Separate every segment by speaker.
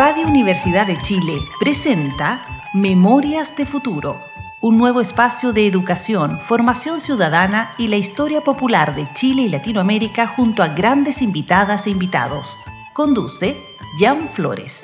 Speaker 1: Radio Universidad de Chile presenta Memorias de Futuro, un nuevo espacio de educación, formación ciudadana y la historia popular de Chile y Latinoamérica junto a grandes invitadas e invitados. Conduce Jan Flores.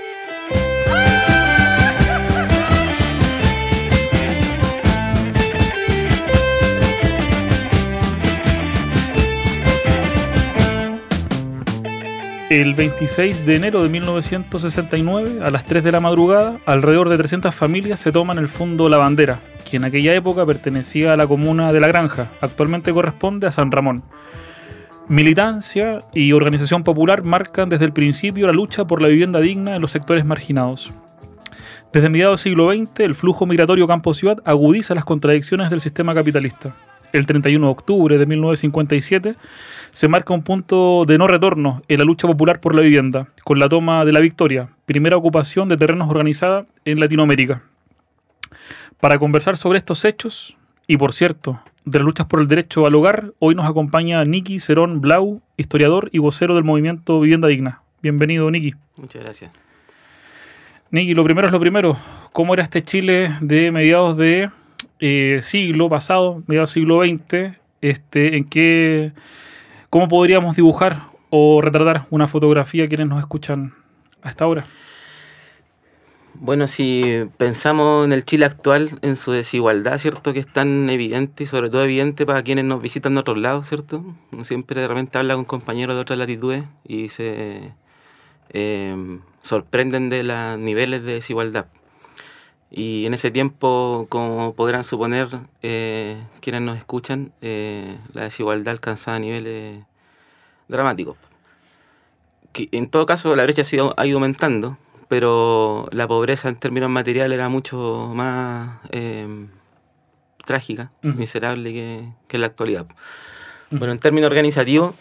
Speaker 2: El 26 de enero de 1969, a las 3 de la madrugada, alrededor de 300 familias se toman el fondo La Bandera, que en aquella época pertenecía a la comuna de La Granja, actualmente corresponde a San Ramón. Militancia y organización popular marcan desde el principio la lucha por la vivienda digna en los sectores marginados. Desde mediados del siglo XX, el flujo migratorio campo-ciudad agudiza las contradicciones del sistema capitalista. El 31 de octubre de 1957 se marca un punto de no retorno en la lucha popular por la vivienda, con la toma de La Victoria, primera ocupación de terrenos organizada en Latinoamérica. Para conversar sobre estos hechos, y por cierto, de las luchas por el derecho al hogar, hoy nos acompaña Niki Cerón Blau, historiador y vocero del movimiento Vivienda Digna. Bienvenido, Niki.
Speaker 3: Muchas gracias.
Speaker 2: Niki, lo primero es lo primero. ¿Cómo era este Chile de mediados de siglo pasado, mediados del siglo XX? ¿Cómo podríamos dibujar o retratar una fotografía a quienes nos escuchan hasta ahora?
Speaker 3: Bueno, si pensamos en el Chile actual, en su desigualdad, ¿cierto? Que es tan evidente y sobre todo evidente para quienes nos visitan de otros lados, ¿cierto? Uno siempre de repente habla con compañeros de otras latitudes y se sorprenden de los niveles de desigualdad. Y en ese tiempo, como podrán suponer quienes nos escuchan, la desigualdad alcanzaba niveles dramáticos. Que en todo caso, la brecha ha ido aumentando, pero la pobreza en términos materiales era mucho más trágica, miserable que en la actualidad. Bueno, en términos organizativos,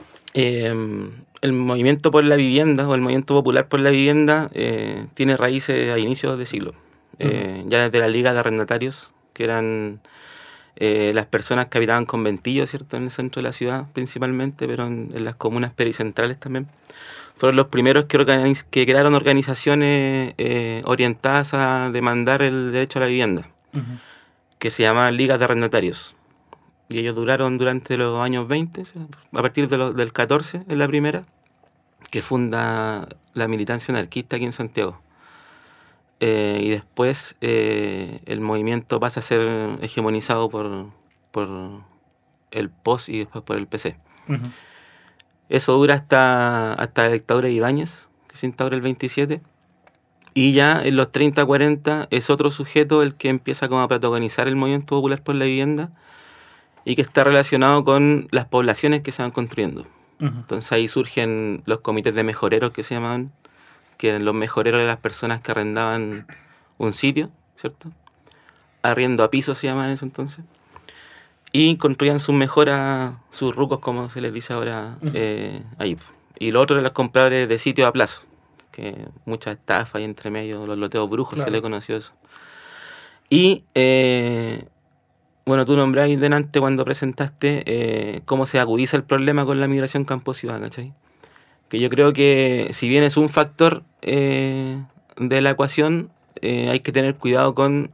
Speaker 3: el movimiento por la vivienda o el movimiento popular por la vivienda tiene raíces a inicios de siglo. Ya desde la Liga de Arrendatarios, que eran las personas que habitaban conventillos, ¿cierto? En el centro de la ciudad principalmente, pero en las comunas pericentrales también. Fueron los primeros que crearon organizaciones orientadas a demandar el derecho a la vivienda, que se llamaban Ligas de Arrendatarios. Y ellos duraron durante los años 20, a partir del 14 es la primera, que funda la militancia anarquista aquí en Santiago. Y después el movimiento pasa a ser hegemonizado por el POS y después por el PC. Eso dura hasta la dictadura de Ibáñez, que se instaura el 27. Y ya en los 30, 40 es otro sujeto el que empieza como a protagonizar el movimiento popular por la vivienda y que está relacionado con las poblaciones que se van construyendo. Entonces ahí surgen los comités de mejoreros que se llamaban, que eran los mejoreros de las personas que arrendaban un sitio, ¿cierto? Arriendo a piso se llama en ese entonces. Y construían sus mejoras, sus rucos, como se les dice ahora, ahí. Y lo otro eran los compradores de sitio a plazo, que muchas estafas y entre medio, los loteos brujos, claro. Se le conoció eso. Y, bueno, tú nombrabas delante cuando presentaste cómo se agudiza el problema con la migración campo-ciudad, ¿cachai? Que yo creo que si bien es un factor de la ecuación, hay que tener cuidado con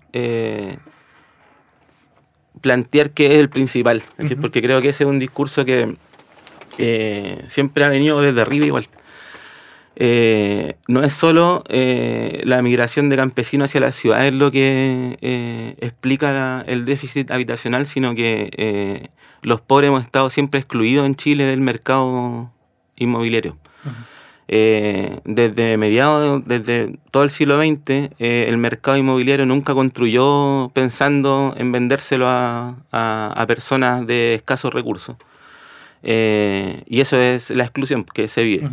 Speaker 3: plantear que es el principal, porque creo que ese es un discurso que siempre ha venido desde arriba igual. No es solo la migración de campesinos hacia las ciudades lo que explica el déficit habitacional, sino que los pobres hemos estado siempre excluidos en Chile del mercado inmobiliario. Desde todo el siglo XX, el mercado inmobiliario nunca construyó pensando en vendérselo a personas de escasos recursos. Y eso es la exclusión que se vive.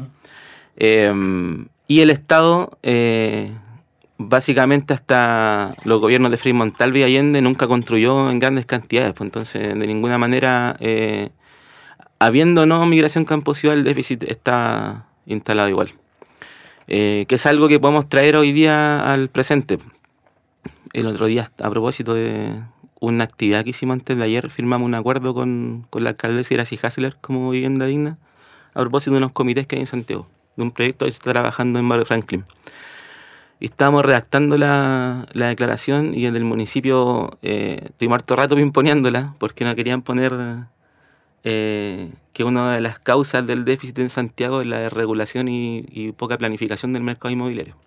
Speaker 3: Y el Estado, básicamente hasta los gobiernos de Frei Montalva y Allende, nunca construyó en grandes cantidades. Pues entonces, de ninguna manera, habiendo no migración campo-ciudad, el déficit está instalado igual. Que es algo que podemos traer hoy día al presente. El otro día, a propósito de una actividad que hicimos antes de ayer, firmamos un acuerdo con la alcaldesa Iracy Hasler como Vivienda Digna, a propósito de unos comités que hay en Santiago. de un proyecto que se está trabajando en Barrio Franklin. Y estábamos redactando la declaración y desde el municipio tuvimos harto rato pimponeándola porque no querían poner que una de las causas del déficit en Santiago es la desregulación y poca planificación del mercado inmobiliario.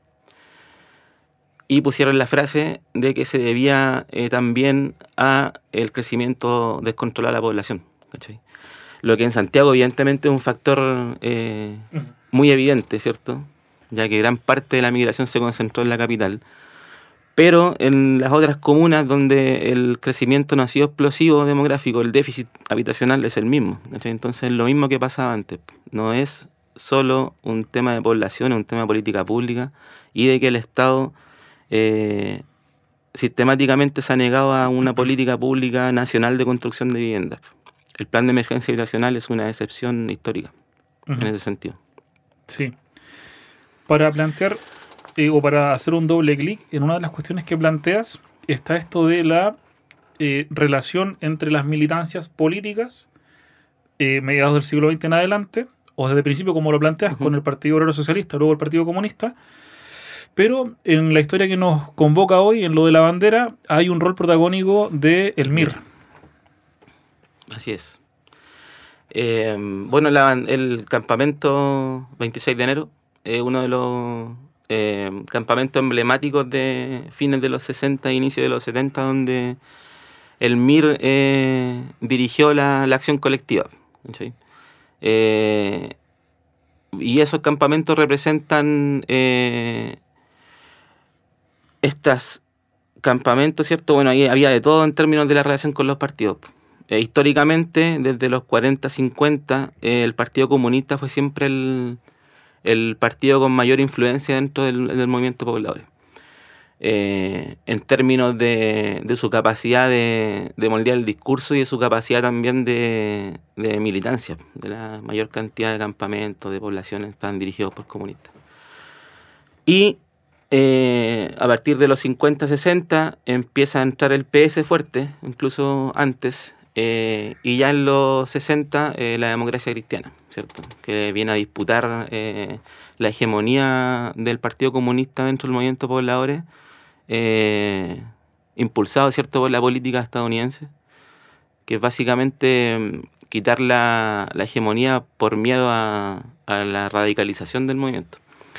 Speaker 3: Y pusieron la frase de que se debía también a el crecimiento descontrolado de la población, ¿cachai? Lo que en Santiago evidentemente es un factor muy evidente, ¿cierto? Ya que gran parte de la migración se concentró en la capital. Pero en las otras comunas donde el crecimiento no ha sido explosivo demográfico, el déficit habitacional es el mismo, ¿cachai? Entonces lo mismo que pasaba antes. No es solo un tema de población, es un tema de política pública y de que el Estado sistemáticamente se ha negado a una política pública nacional de construcción de viviendas. El plan de emergencia habitacional es una excepción histórica en ese sentido.
Speaker 2: Sí. Para plantear o para hacer un doble clic, en una de las cuestiones que planteas está esto de la relación entre las militancias políticas mediados del siglo XX en adelante, o desde el principio como lo planteas, con el Partido Obrero Socialista, luego el Partido Comunista, pero en la historia que nos convoca hoy, en lo de la bandera, hay un rol protagónico de el MIR.
Speaker 3: Así es. Bueno, el campamento 26 de enero es uno de los campamentos emblemáticos de fines de los 60 e inicios de los 70, donde el MIR dirigió la acción colectiva. ¿Sí? Y esos campamentos representan estos campamentos, ¿cierto? Bueno, ahí había de todo en términos de la relación con los partidos. Históricamente, desde los 40-50, el Partido Comunista fue siempre el partido con mayor influencia dentro del movimiento poblador. En términos de su capacidad de moldear el discurso y de su capacidad también de militancia, de la mayor cantidad de campamentos, de poblaciones estaban dirigidos por comunistas. Y a partir de los 50-60 empieza a entrar el PS fuerte, incluso antes, y ya en los 60 la democracia cristiana, ¿cierto? Que viene a disputar la hegemonía del Partido Comunista dentro del movimiento pobladores, impulsado, ¿cierto?, por la política estadounidense, que es básicamente quitar la hegemonía por miedo a la radicalización del movimiento.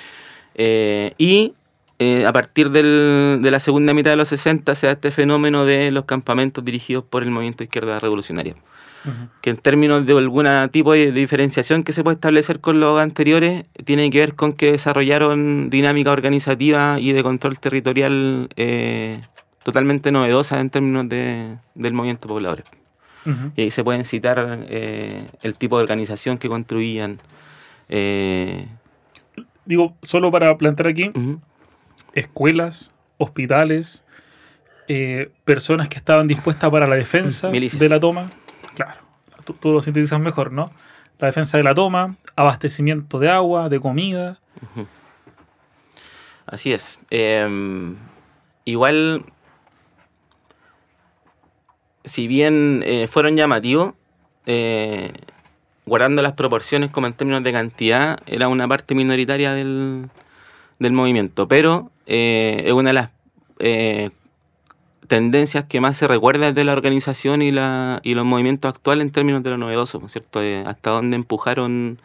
Speaker 3: A partir de la segunda mitad de los 60 se da este fenómeno de los campamentos dirigidos por el movimiento de izquierda revolucionaria, que en términos de algún tipo de diferenciación que se puede establecer con los anteriores, tiene que ver con que desarrollaron dinámica organizativa y de control territorial totalmente novedosa en términos del movimiento poblador. Y ahí se pueden citar el tipo de organización que construían.
Speaker 2: Digo, solo para plantear aquí, escuelas, hospitales, personas que estaban dispuestas para la defensa de la toma. Claro, tú lo sintetizas mejor, ¿no? La defensa de la toma, abastecimiento de agua, de comida.
Speaker 3: Así es. Igual, si bien fueron llamativos, guardando las proporciones como en términos de cantidad, era una parte minoritaria del movimiento, pero es una de las tendencias que más se recuerda de la organización y los movimientos actuales en términos de lo novedoso, ¿cierto? Hasta dónde empujaron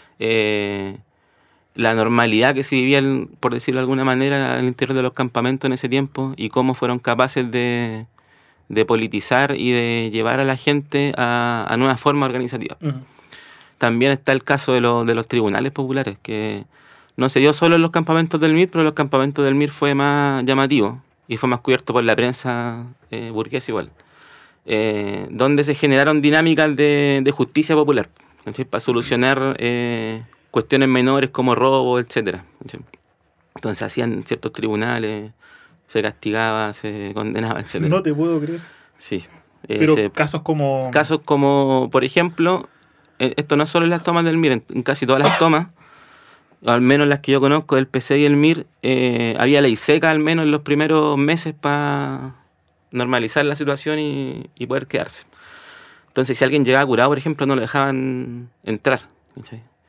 Speaker 3: la normalidad que se vivía, por decirlo de alguna manera, al interior de los campamentos en ese tiempo y cómo fueron capaces de politizar y de llevar a la gente a nuevas formas organizativas. También está el caso de los tribunales populares, que no se dio solo en los campamentos del MIR, pero los campamentos del MIR fue más llamativo y fue más cubierto por la prensa burguesa igual, donde se generaron dinámicas de justicia popular, ¿sí?, para solucionar cuestiones menores como robo, etc. ¿Sí? Entonces hacían ciertos tribunales, se castigaba, se condenaba, etc.
Speaker 2: No te puedo creer.
Speaker 3: Sí.
Speaker 2: Pero casos como,
Speaker 3: por ejemplo, esto no es solo en las tomas del MIR, en casi todas las tomas, al menos las que yo conozco del PC y el MIR, había ley seca al menos en los primeros meses para normalizar la situación y poder quedarse. Entonces, si alguien llegaba curado, por ejemplo, no lo dejaban entrar, ¿sí?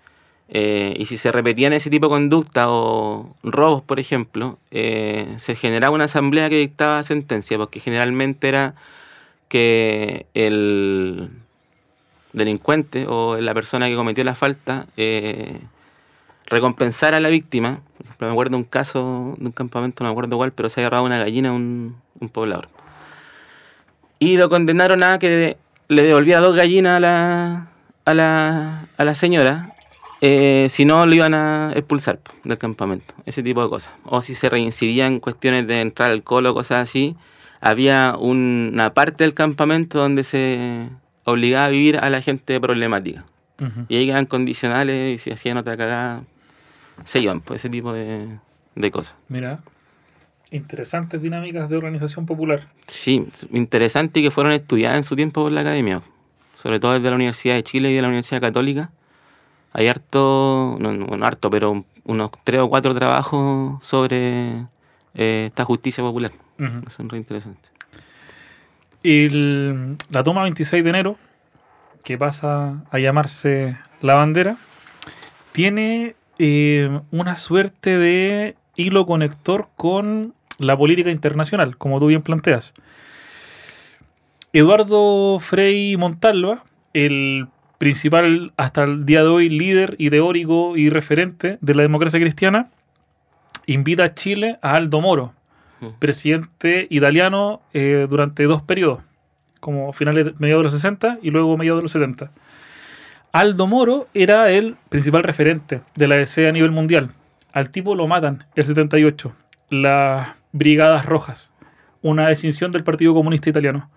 Speaker 3: Y si se repetían ese tipo de conducta o robos, por ejemplo, se generaba una asamblea que dictaba sentencia, porque generalmente era que el delincuente o la persona que cometió la falta recompensara a la víctima. Por ejemplo, me acuerdo de un caso de un campamento, no me acuerdo cuál, pero se había robado una gallina a un poblador. Y lo condenaron a que le devolviera 2 gallinas a la señora. Si no, lo iban a expulsar del campamento, ese tipo de cosas. O si se reincidía en cuestiones de entrar alcohol o cosas así, había una parte del campamento donde se obligaba a vivir a la gente problemática. Uh-huh. Y ahí quedaban condicionales y si hacían otra cagada, se iban, pues ese tipo de cosas.
Speaker 2: Mira, interesantes dinámicas de organización popular.
Speaker 3: Sí, interesante y que fueron estudiadas en su tiempo por la academia, sobre todo desde la Universidad de Chile y de la Universidad Católica. Hay harto, no harto, pero unos 3 o 4 trabajos sobre esta justicia popular. Uh-huh. Son re interesantes.
Speaker 2: La toma 26 de enero, que pasa a llamarse La Bandera, tiene una suerte de hilo conector con la política internacional, como tú bien planteas. Eduardo Frei Montalva, el principal hasta el día de hoy líder y teórico y referente de la democracia cristiana, invita a Chile a Aldo Moro, presidente italiano durante 2 periodos, como mediados de los 60 y luego mediados de los 70. Aldo Moro era el principal referente de la DC a nivel mundial. Al tipo lo matan el 78, las Brigadas Rojas, una escinsión del Partido Comunista Italiano.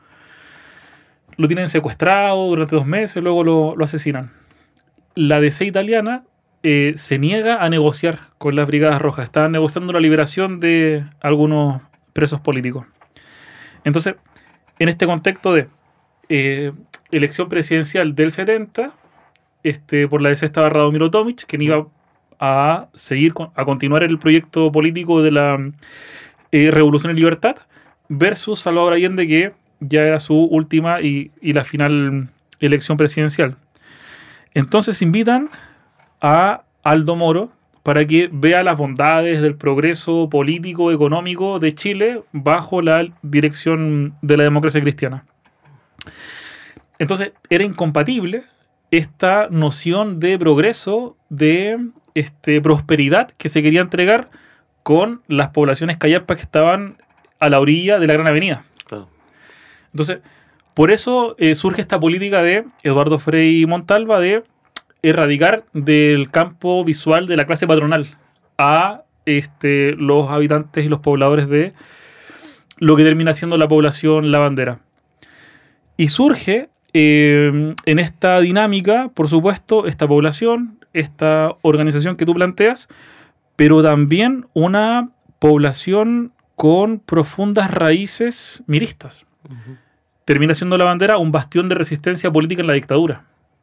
Speaker 2: Lo tienen secuestrado durante 2 meses, luego lo asesinan. La DC italiana se niega a negociar con las Brigadas Rojas. Estaban negociando la liberación de algunos presos políticos. Entonces, en este contexto de elección presidencial del 70, por la DC estaba Radomiro Tomic, quien iba a continuar el proyecto político de la Revolución en Libertad, versus Salvador Allende, que ya era su última y la final elección presidencial. Entonces invitan a Aldo Moro para que vea las bondades del progreso político, económico de Chile bajo la dirección de la democracia cristiana. Entonces era incompatible esta noción de progreso, de prosperidad que se quería entregar con las poblaciones callampas que estaban a la orilla de la Gran Avenida. Claro. Entonces, por eso surge esta política de Eduardo Frei Montalva de erradicar del campo visual de la clase patronal a los habitantes y los pobladores de lo que termina siendo la población lavandera. Y surge en esta dinámica, por supuesto, esta población, esta organización que tú planteas, pero también una población con profundas raíces miristas. Uh-huh. Termina siendo la bandera un bastión de resistencia política en la dictadura.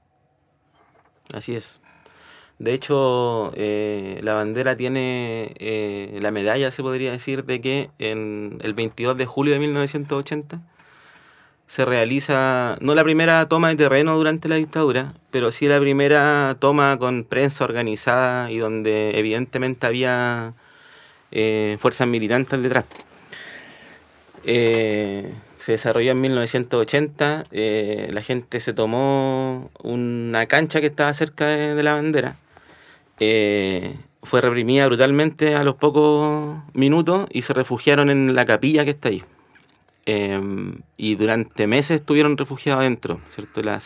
Speaker 3: Así es. De hecho, la bandera tiene la medalla, se podría decir, de que en el 22 de julio de 1980 se realiza, no la primera toma de terreno durante la dictadura, pero sí la primera toma con prensa organizada y donde evidentemente había fuerzas militantes detrás. Se desarrolló en 1980, la gente se tomó una cancha que estaba cerca de la bandera, fue reprimida brutalmente a los pocos minutos y se refugiaron en la capilla que está ahí. Y durante meses estuvieron refugiados adentro, ¿cierto? La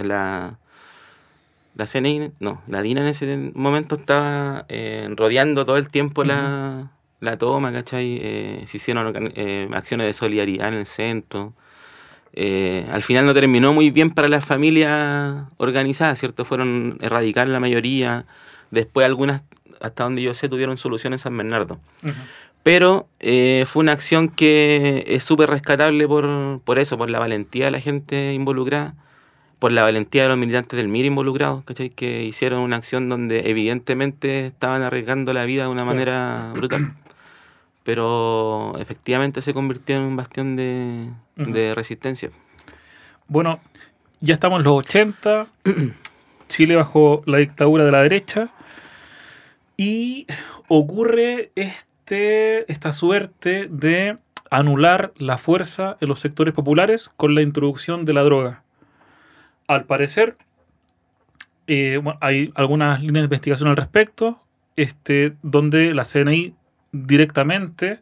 Speaker 3: DINA en ese momento estaba rodeando todo el tiempo la toma, ¿cachai? Se hicieron acciones de solidaridad en el centro. Al final no terminó muy bien para las familias organizadas, ¿cierto? Fueron erradicar la mayoría. Después algunas, hasta donde yo sé, tuvieron solución en San Bernardo. Uh-huh. Pero fue una acción que es súper rescatable por eso, por la valentía de la gente involucrada, por la valentía de los militantes del MIR involucrados, ¿cachai? Que hicieron una acción donde evidentemente estaban arriesgando la vida de una manera brutal. Pero efectivamente se convirtió en un bastión de resistencia.
Speaker 2: Bueno, ya estamos en los 80, Chile bajo la dictadura de la derecha, y ocurre esta suerte de anular la fuerza en los sectores populares con la introducción de la droga. Al parecer, hay algunas líneas de investigación al respecto, donde la CNI directamente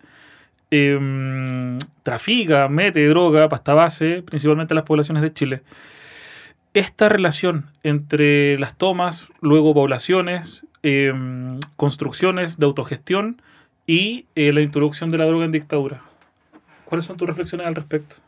Speaker 2: trafica, mete droga, pasta base, principalmente en las poblaciones de Chile. Esta relación entre las tomas, luego poblaciones, construcciones de autogestión y la introducción de la droga en dictadura. ¿Cuáles son tus reflexiones al respecto?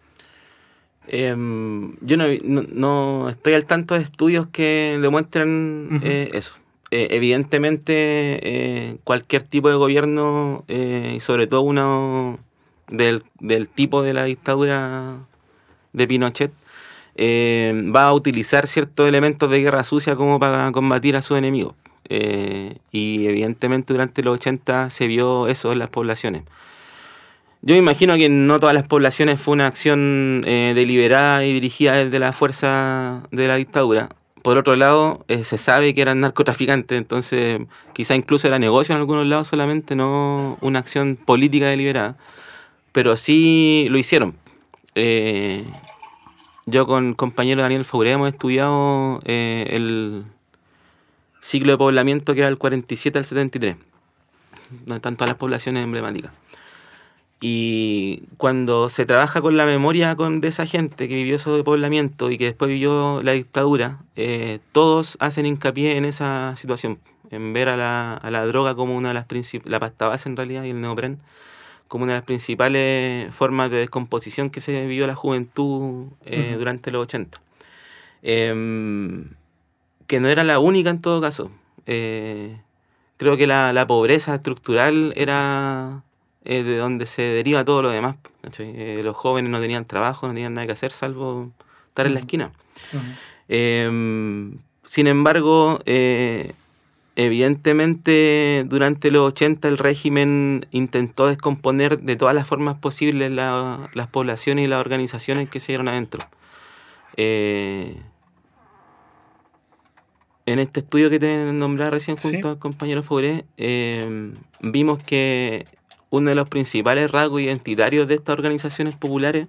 Speaker 3: Yo no estoy al tanto de estudios que demuestren eso. Evidentemente, cualquier tipo de gobierno, y sobre todo uno del tipo de la dictadura de Pinochet, va a utilizar ciertos elementos de guerra sucia como para combatir a sus enemigos. Y evidentemente durante los 80 se vio eso en las poblaciones. Yo me imagino que no todas las poblaciones fue una acción deliberada y dirigida desde la fuerza de la dictadura. Por otro lado, se sabe que eran narcotraficantes, entonces quizá incluso era negocio en algunos lados solamente, no una acción política deliberada. Pero sí lo hicieron. Yo con compañero Daniel Fauré hemos estudiado el ciclo de poblamiento que va del 47 al 73, donde están todas las poblaciones emblemáticas. Y cuando se trabaja con la memoria de esa gente que vivió ese poblamiento y que después vivió la dictadura, todos hacen hincapié en esa situación, en ver a la droga como una de las principales, la pasta base en realidad y el neopren, como una de las principales formas de descomposición que se vivió la juventud durante los 80. Que no era la única en todo caso. Creo que la pobreza estructural era de donde se deriva todo lo demás. Los jóvenes no tenían trabajo, no tenían nada que hacer salvo estar en la esquina. Sin embargo, evidentemente durante los 80 el régimen intentó descomponer de todas las formas posibles las poblaciones y las organizaciones que se dieron adentro. En este estudio que te nombraba recién junto al compañero Fauré, vimos que uno de los principales rasgos identitarios de estas organizaciones populares,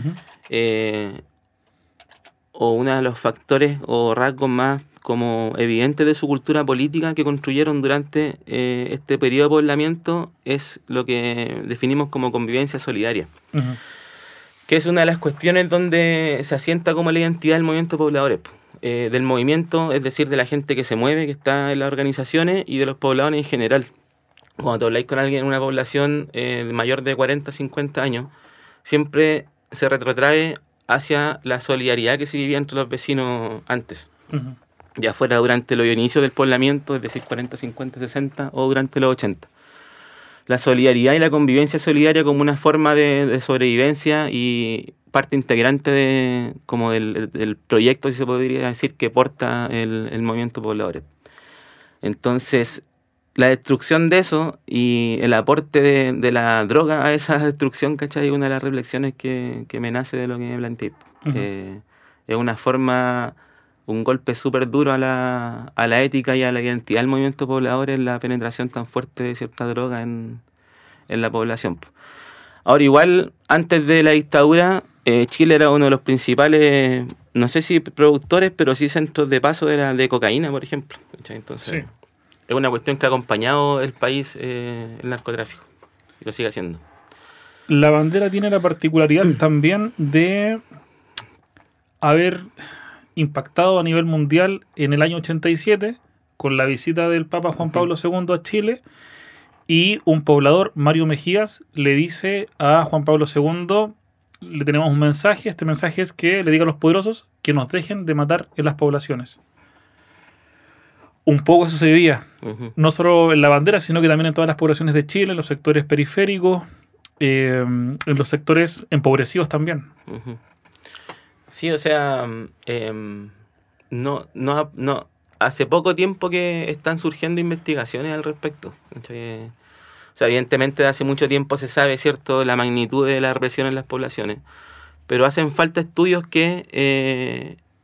Speaker 3: o uno de los factores o rasgos más como evidentes de su cultura política que construyeron durante este periodo de poblamiento, es lo que definimos como convivencia solidaria, que es una de las cuestiones donde se asienta como la identidad del movimiento de pobladores. Del movimiento, es decir, de la gente que se mueve, que está en las organizaciones, y de los pobladores en general. Cuando te habláis con alguien en una población mayor de 40, 50 años, siempre se retrotrae hacia la solidaridad que se vivía entre los vecinos antes. Ya fuera durante los inicios del poblamiento, es decir, 40, 50, 60, o durante los 80. La solidaridad y la convivencia solidaria como una forma de sobrevivencia y parte integrante del proyecto, si se podría decir, que porta el movimiento pobladores. Entonces, la destrucción de eso y el aporte de la droga a esa destrucción, ¿cachai? Es una de las reflexiones que me nace de lo que me planteé. Es una forma, un golpe súper duro a la ética y a la identidad del movimiento poblador en la penetración tan fuerte de cierta droga en la población. Ahora, igual, antes de la dictadura, Chile era uno de los principales, no sé si productores, pero sí centros de paso de cocaína, por ejemplo. ¿Cachai? Entonces, es una cuestión que ha acompañado el país, el narcotráfico, y lo sigue haciendo.
Speaker 2: La bandera tiene la particularidad también de haber impactado a nivel mundial en el año 87 con la visita del Papa Juan Pablo II a Chile, y un poblador, Mario Mejías, le dice a Juan Pablo II, le tenemos un mensaje, este mensaje es que le diga a los poderosos que nos dejen de matar en las poblaciones. Un poco eso se vivía, no solo en la bandera, sino que también en todas las poblaciones de Chile, en los sectores periféricos, en los sectores empobrecidos también.
Speaker 3: Sí, o sea, hace poco tiempo que están surgiendo investigaciones al respecto. O sea, evidentemente hace mucho tiempo se sabe, ¿cierto?, la magnitud de la represión en las poblaciones, pero hacen falta estudios que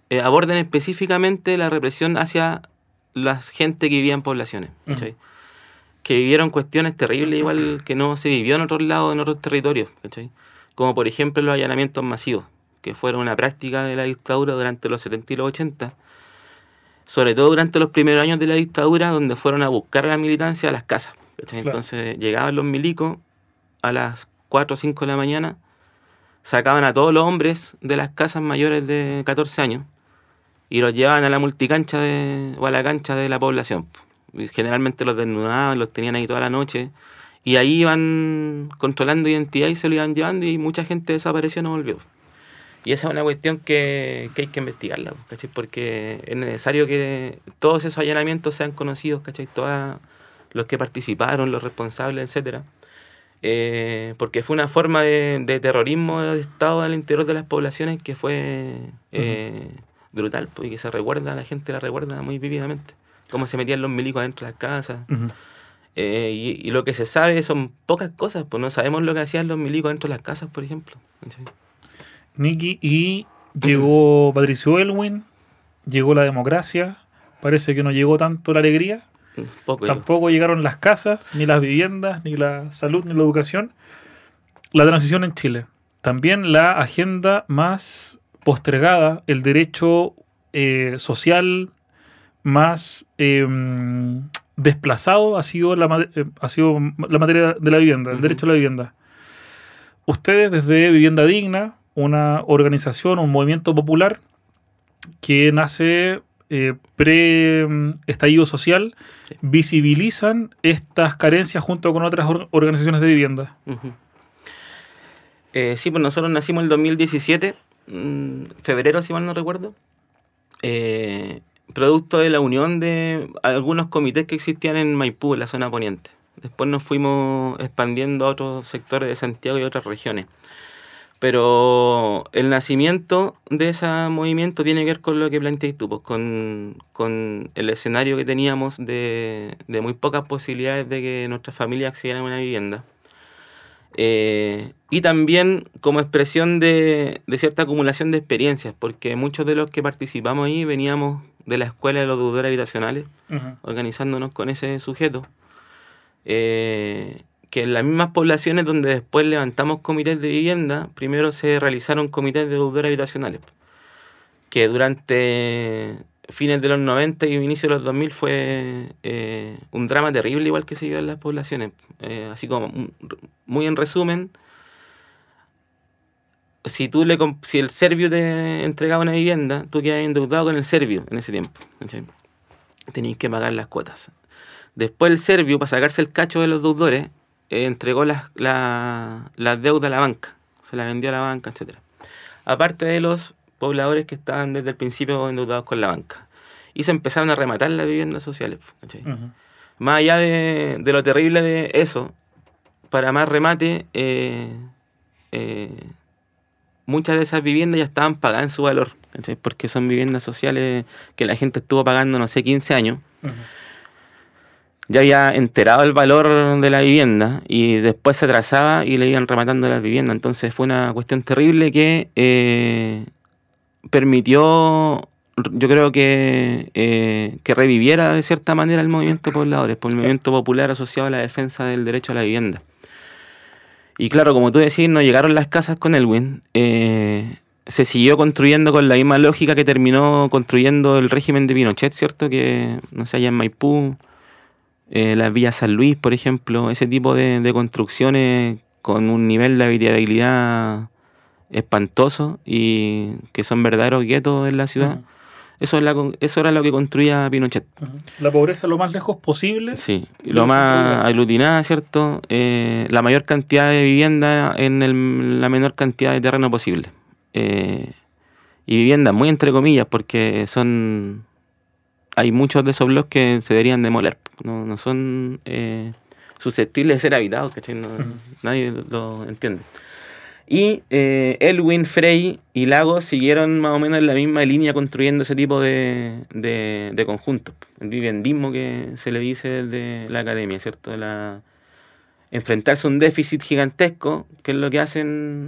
Speaker 3: aborden específicamente la represión hacia la gente que vivía en poblaciones, ¿cachai? Que vivieron cuestiones terribles igual que no se vivió en otros lados, en otros territorios, ¿cachai? Como por ejemplo los allanamientos masivos, que fueron una práctica de la dictadura durante los 70 y los 80, sobre todo durante los primeros años de la dictadura, donde fueron a buscar a la militancia a las casas, ¿cachai? Claro. Entonces llegaban los milicos a las 4 o 5 de la mañana, sacaban a todos los hombres de las casas mayores de 14 años y los llevaban a la multicancha o a la cancha de la población. Y generalmente los desnudaban, los tenían ahí toda la noche y ahí iban controlando identidad y se lo iban llevando y mucha gente desapareció y no volvió. Y esa es una cuestión que hay que investigarla, ¿cachai? Porque es necesario que todos esos allanamientos sean conocidos, ¿cachai? Todos los que participaron, los responsables, etcétera. Porque fue una forma de terrorismo de Estado al interior de las poblaciones que fue brutal, pues, y que se recuerda, la gente la recuerda muy vívidamente, cómo se metían los milicos adentro de las casas. Y lo que se sabe son pocas cosas, pues no sabemos lo que hacían los milicos dentro de las casas, por ejemplo, ¿sí?
Speaker 2: Nicky, y llegó Patricio Aylwin, llegó la democracia, parece que no llegó tanto la alegría. Tampoco llegaron las casas, ni las viviendas, ni la salud, ni la educación. La transición en Chile. También la agenda más postergada, el derecho social más desplazado ha sido la materia de la vivienda, el derecho a la vivienda. Ustedes desde Vivienda Digna, una organización, un movimiento popular que nace pre-estallido social, sí, visibilizan estas carencias junto con otras organizaciones de vivienda.
Speaker 3: Sí, pues nosotros nacimos en el 2017, febrero, si mal no recuerdo, producto de la unión de algunos comités que existían en Maipú, en la zona poniente. Después nos fuimos expandiendo a otros sectores de Santiago y otras regiones. Pero el nacimiento de ese movimiento tiene que ver con lo que planteaste tú, pues, con el escenario que teníamos de muy pocas posibilidades de que nuestras familias accedieran a una vivienda. Y también como expresión de cierta acumulación de experiencias, porque muchos de los que participamos ahí veníamos de la escuela de los deudores habitacionales, organizándonos con ese sujeto. Que en las mismas poblaciones donde después levantamos comités de vivienda, primero se realizaron comités de deudores habitacionales, que durante fines de los 90 y inicio de los 2000 fue un drama terrible igual que se vivió en las poblaciones. Así como, muy en resumen, si el Servio te entregaba una vivienda, tú quedas endeudado con el Servio en ese tiempo, ¿sí? Tenías que pagar las cuotas. Después el Servio, para sacarse el cacho de los deudores, entregó las deudas a la banca, se las vendió a la banca, etc. Aparte de los pobladores que estaban desde el principio endeudados con la banca. Y se empezaron a rematar las viviendas sociales. Más allá de lo terrible de eso, para más remate, muchas de esas viviendas ya estaban pagadas en su valor, ¿cachai? Porque son viviendas sociales que la gente estuvo pagando, no sé, 15 años. Ya había enterado el valor de la vivienda y después se atrasaba y le iban rematando las viviendas. Entonces fue una cuestión terrible que permitió, yo creo que reviviera de cierta manera el movimiento pobladores, por el movimiento popular asociado a la defensa del derecho a la vivienda. Y claro, como tú decís, no llegaron las casas con Aylwin. Se siguió construyendo con la misma lógica que terminó construyendo el régimen de Pinochet, ¿cierto? Que, no sé, allá en Maipú, las villas San Luis, por ejemplo, ese tipo de construcciones con un nivel de habitabilidad espantoso y que son verdaderos guetos en la ciudad. Eso era lo que construía Pinochet.
Speaker 2: La pobreza lo más lejos posible. Sí,
Speaker 3: lo más aglutinada, ¿cierto? La mayor cantidad de vivienda en la menor cantidad de terreno posible. Y viviendas muy entre comillas, porque hay muchos de esos bloques que se deberían demoler. No son susceptibles de ser habitados, ¿cachai? Nadie lo entiende. Y Aylwin, Frey y Lagos siguieron más o menos en la misma línea construyendo ese tipo de conjuntos. El vivendismo que se le dice desde la academia, ¿cierto? Enfrentarse a un déficit gigantesco, que es lo que hacen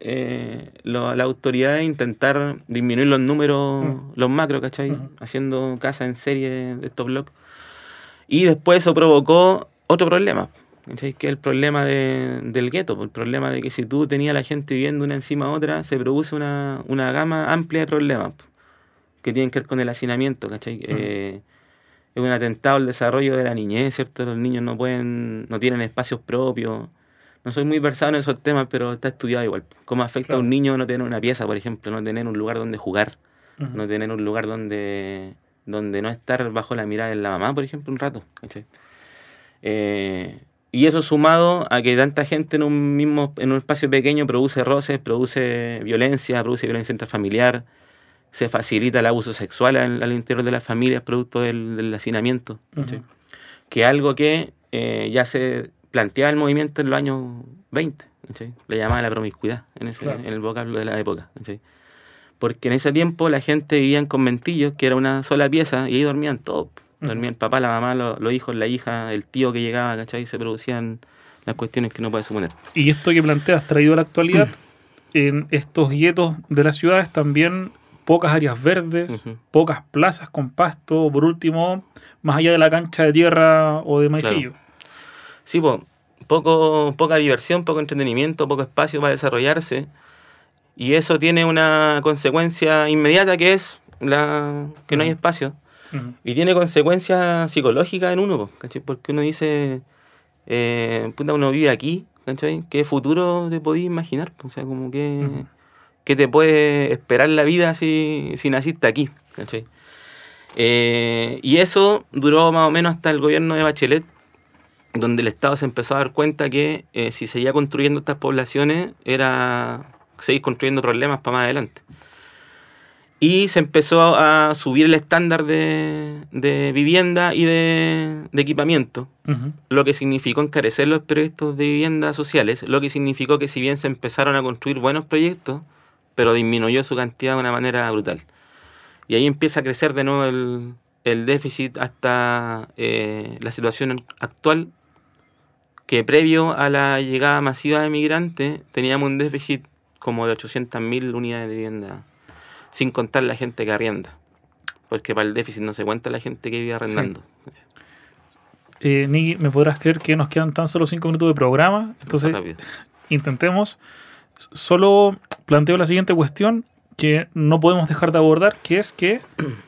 Speaker 3: las autoridades intentar disminuir los números, los macros, ¿cachai? Haciendo casas en serie de estos bloques. Y después eso provocó otro problema, ¿cachai? Que es el problema del gueto, el problema de que si tú tenías a la gente viviendo una encima de otra, se produce una gama amplia de problemas que tienen que ver con el hacinamiento, ¿cachai? Es un atentado al desarrollo de la niñez, ¿cierto? Los niños no tienen espacios propios. No soy muy versado en esos temas, pero está estudiado igual. Cómo afecta a un niño no tener una pieza, por ejemplo, no tener un lugar donde jugar, no tener un lugar donde no estar bajo la mirada de la mamá, por ejemplo, un rato, ¿cachai? Y eso sumado a que tanta gente en un espacio pequeño produce roces, produce violencia intrafamiliar, se facilita el abuso sexual al interior de las familias producto del hacinamiento, ¿cachai? Que es algo que ya se planteaba el movimiento en los años 20, ¿cachai? Le llamaba la promiscuidad en el vocablo de la época, ¿cachai? Porque en ese tiempo la gente vivía en conventillos, que era una sola pieza, y ahí dormían todos. Dormía el papá, la mamá, los hijos, la hija, el tío que llegaba, ¿cachai? Y se producían las cuestiones que no puedes suponer.
Speaker 2: Y esto que planteas traído a la actualidad, en estos guetos de las ciudades también pocas áreas verdes, pocas plazas con pasto, por último, más allá de la cancha de tierra o de maicillo.
Speaker 3: Claro. Sí, poca diversión, poco entretenimiento, poco espacio para desarrollarse. Y eso tiene una consecuencia inmediata que es que no hay espacio. Y tiene consecuencias psicológicas en uno, ¿cachai? Porque uno dice, uno vive aquí, ¿cachai? ¿Qué futuro te podías imaginar? O sea, como que... ¿Qué te puede esperar la vida si naciste aquí? ¿Cachai? Y eso duró más o menos hasta el gobierno de Bachelet, donde el Estado se empezó a dar cuenta que si seguía construyendo estas poblaciones era seguir construyendo problemas para más adelante. Y se empezó a subir el estándar de vivienda y de equipamiento, lo que significó encarecer los proyectos de vivienda sociales, lo que significó que si bien se empezaron a construir buenos proyectos, pero disminuyó su cantidad de una manera brutal. Y ahí empieza a crecer de nuevo el déficit hasta la situación actual, que previo a la llegada masiva de migrantes teníamos un déficit como de 800.000 unidades de vivienda, sin contar la gente que arrienda, porque para el déficit no se cuenta la gente que vive arrendando.
Speaker 2: Sí. Niki, ¿me podrás creer que nos quedan tan solo 5 minutos de programa? Entonces, intentemos. Solo planteo la siguiente cuestión que no podemos dejar de abordar, que es que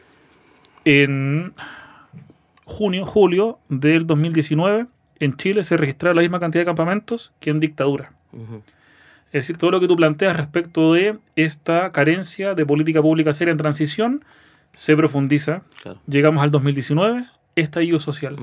Speaker 2: en julio del 2019 en Chile se registraron la misma cantidad de campamentos que en dictadura. Es decir, todo lo que tú planteas respecto de esta carencia de política pública seria en transición se profundiza. Claro. Llegamos al 2019, estallido social.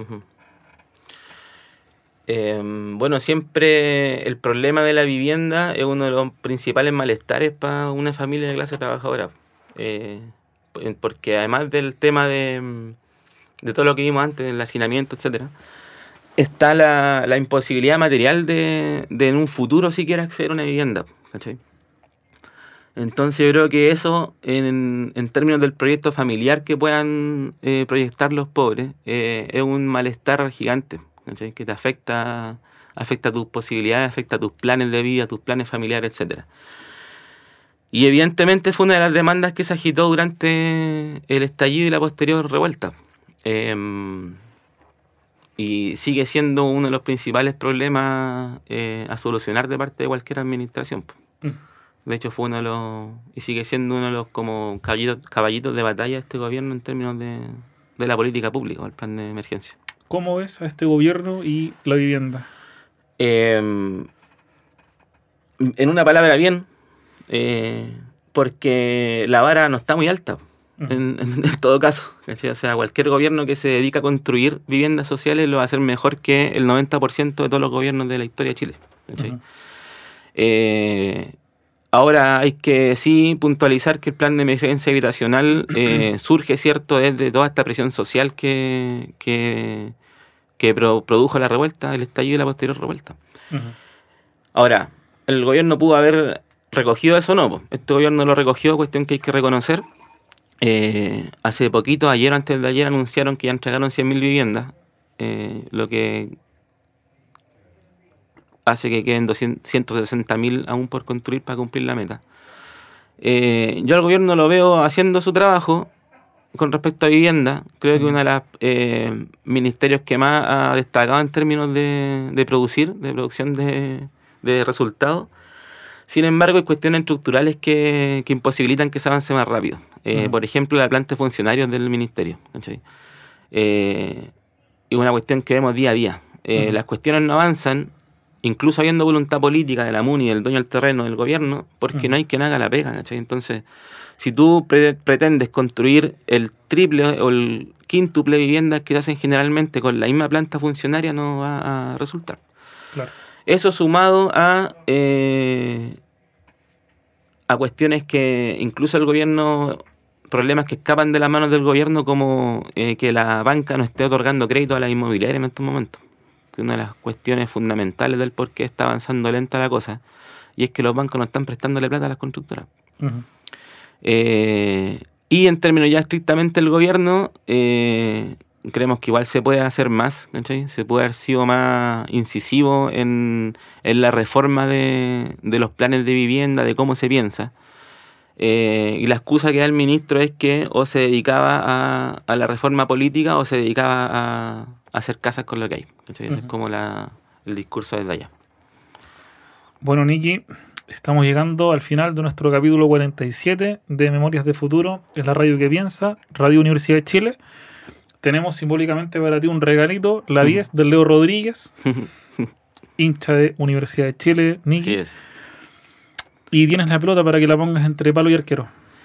Speaker 3: Bueno, siempre el problema de la vivienda es uno de los principales malestares para una familia de clase trabajadora. Porque además del tema de todo lo que vimos antes, el hacinamiento, etcétera, está la imposibilidad material de en un futuro siquiera acceder a una vivienda, ¿cachai? Entonces yo creo que eso, en términos del proyecto familiar que puedan proyectar los pobres, es un malestar gigante, ¿cachai? Que te afecta tus posibilidades, afecta tus planes de vida, tus planes familiares, etcétera. Y evidentemente fue una de las demandas que se agitó durante el estallido y la posterior revuelta. Y sigue siendo uno de los principales problemas a solucionar de parte de cualquier administración. De hecho, fue uno de los... Y sigue siendo uno de los como caballitos de batalla de este gobierno en términos de la política pública, el plan de emergencia.
Speaker 2: ¿Cómo ves a este gobierno y la vivienda?
Speaker 3: En una palabra, bien. Porque la vara no está muy alta. En todo caso, ¿cachai? O sea, cualquier gobierno que se dedica a construir viviendas sociales lo va a hacer mejor que el 90% de todos los gobiernos de la historia de Chile, ¿cachai? Ahora hay que sí puntualizar que el plan de emergencia habitacional surge, ¿cierto?, desde toda esta presión social que produjo la revuelta, el estallido y la posterior revuelta. Ahora, el gobierno pudo haber recogido eso o no. Este gobierno lo recogió, cuestión que hay que reconocer. Hace poquito, ayer o antes de ayer, anunciaron que ya entregaron 100.000 viviendas, lo que hace que queden 160.000 aún por construir para cumplir la meta. Yo al gobierno lo veo haciendo su trabajo con respecto a vivienda. Creo que uno de los ministerios que más ha destacado en términos de producción de resultados. Sin embargo, hay cuestiones estructurales que imposibilitan que se avance más rápido. Por ejemplo, la planta de funcionarios del ministerio. ¿Cachai? Es una cuestión que vemos día a día. Las cuestiones no avanzan, incluso habiendo voluntad política de la MUNI, del dueño del terreno, del gobierno, porque no hay quien haga la pega. ¿Cachai? Entonces, si tú pretendes construir el triple o el quíntuple de viviendas que se hacen generalmente con la misma planta funcionaria, no va a resultar.
Speaker 2: Claro.
Speaker 3: Eso sumado a cuestiones que incluso el gobierno, problemas que escapan de las manos del gobierno, como que la banca no esté otorgando crédito a la inmobiliaria en estos momentos. Que una de las cuestiones fundamentales del por qué está avanzando lenta la cosa, y es que los bancos no están prestándole plata a las constructoras. Uh-huh. Y en términos ya estrictamente del gobierno, creemos que igual se puede hacer más, ¿cachai? Se puede haber sido más incisivo en la reforma de los planes de vivienda, de cómo se piensa. Y la excusa que da el ministro es que o se dedicaba a la reforma política o se dedicaba a hacer casas con lo que hay, ¿cachai? Ese es como el discurso desde allá.
Speaker 2: Bueno, Nicky, estamos llegando al final de nuestro capítulo 47 de Memorias de Futuro en la radio que piensa, Radio Universidad de Chile. Tenemos simbólicamente para ti un regalito, la 10 del Leo Rodríguez, hincha de Universidad de Chile, Nicky.
Speaker 3: Sí es.
Speaker 2: Y tienes la pelota para que la pongas entre palo y arquero.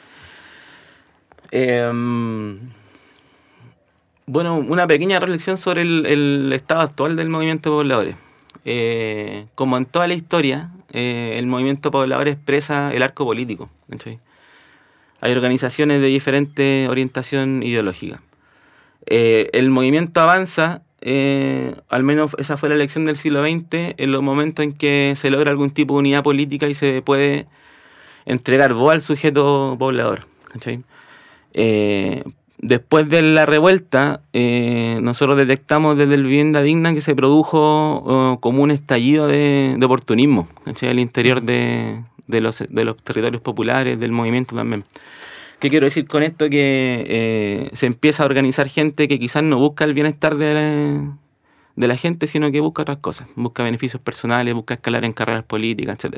Speaker 3: Bueno, una pequeña reflexión sobre el estado actual del movimiento de pobladores. Como en toda la historia, el movimiento de pobladores expresa el arco político, ¿sí? Hay organizaciones de diferente orientación ideológica. El movimiento avanza, al menos esa fue la elección del siglo XX, en los momentos en que se logra algún tipo de unidad política y se puede entregar voz al sujeto poblador, ¿sí? Después de la revuelta, nosotros detectamos desde el Vivienda Digna que se produjo como un estallido de oportunismo, ¿sí? Al interior de los territorios populares, del movimiento también. ¿Qué quiero decir con esto? Que se empieza a organizar gente que quizás no busca el bienestar de la gente, sino que busca otras cosas. Busca beneficios personales, busca escalar en carreras políticas, etc.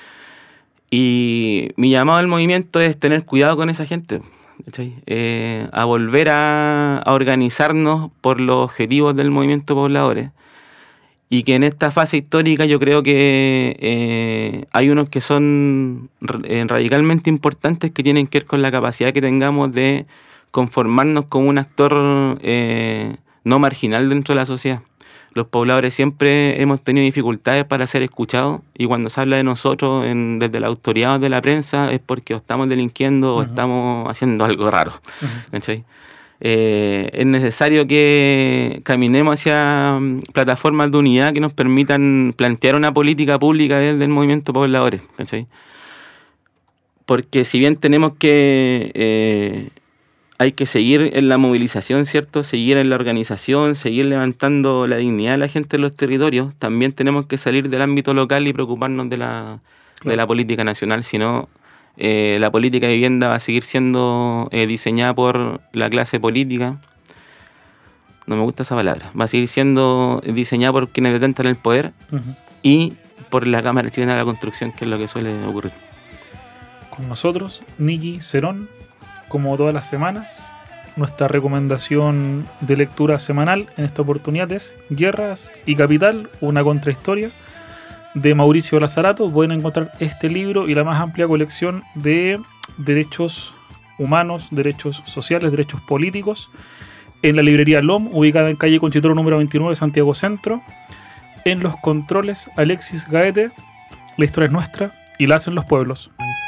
Speaker 3: Y mi llamado al movimiento es tener cuidado con esa gente, ¿sí? A volver a organizarnos por los objetivos del movimiento pobladores. Y que en esta fase histórica yo creo que hay unos que son radicalmente importantes, que tienen que ver con la capacidad que tengamos de conformarnos como un actor no marginal dentro de la sociedad. Los pobladores siempre hemos tenido dificultades para ser escuchados, y cuando se habla de nosotros desde la autoridad de la prensa es porque o estamos delinquiendo o estamos haciendo algo raro. ¿Cachai? Es necesario que caminemos hacia plataformas de unidad que nos permitan plantear una política pública desde el movimiento pobladores, ¿cachai? Porque si bien tenemos que hay que seguir en la movilización, ¿cierto? Seguir en la organización, seguir levantando la dignidad de la gente en los territorios, también tenemos que salir del ámbito local y preocuparnos de la política nacional, si no la política de vivienda va a seguir siendo diseñada por la clase política. No me gusta esa palabra. Va a seguir siendo diseñada por quienes detentan el poder y por la Cámara Chilena de la Construcción, que es lo que suele ocurrir.
Speaker 2: Con nosotros, Nicky Cerón, como todas las semanas. Nuestra recomendación de lectura semanal en esta oportunidad es Guerras y Capital, una contrahistoria, de Mauricio Lazarato. Pueden encontrar este libro y la más amplia colección de derechos humanos, derechos sociales, derechos políticos en la librería LOM, ubicada en calle Conchitoro número 29, Santiago Centro. En los controles, Alexis Gaete. La historia es nuestra y la hacen los pueblos.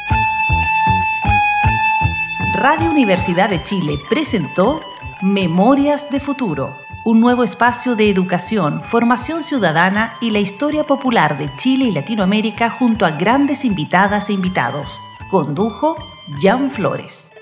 Speaker 1: Radio Universidad de Chile presentó Memorias de Futuro, un nuevo espacio de educación, formación ciudadana y la historia popular de Chile y Latinoamérica junto a grandes invitadas e invitados. Condujo Jan Flores.